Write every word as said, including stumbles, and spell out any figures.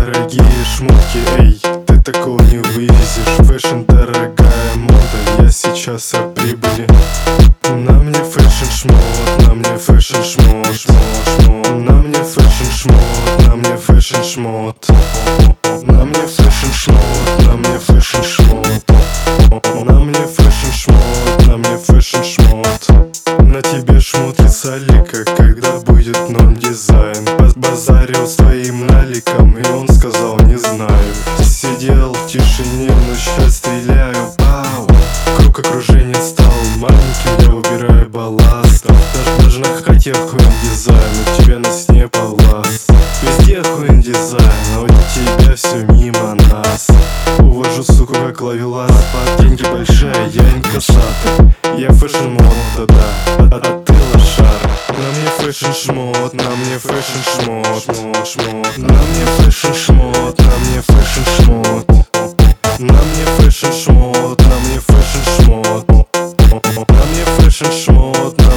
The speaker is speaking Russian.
дорогие шмотки, эй, ты такого не вывезешь. Фэшн, дорогая мода, я сейчас о прибыли. На мне фэшн шмот, на мне фэшн шмот, шмот, шмот. На мне фэшн шмот, на мне фэшн шмот. На мне фэшн шмот, на мне фэшн шмот. На мне фэшн шмот, на мне фэшн шмот. На тебе шмотки салика, когда будет норм дизайн. Базарил своим наликом, и он сказал не знаю. Сидел в тишине, но сейчас стреляю, пау. Круг окружения стал маленьким, я убираю балласт. Даже, даже на хате охуен дизайн, у тебя на сне палас. Везде охуен дизайн, а у тебя все мимо нас. Увожу, суку, как ловелас. Деньги большие, я инкассатор. Я фэшн мода, да, а, а ты лошара. На мне фэшн шмот, на мне фэшн шмот, шмот, шмот. На мне фэшн шмот, на мне фэшн шмот. На мне фэшн шмот, на мне фэшн шмот. На мне фэшн шмот.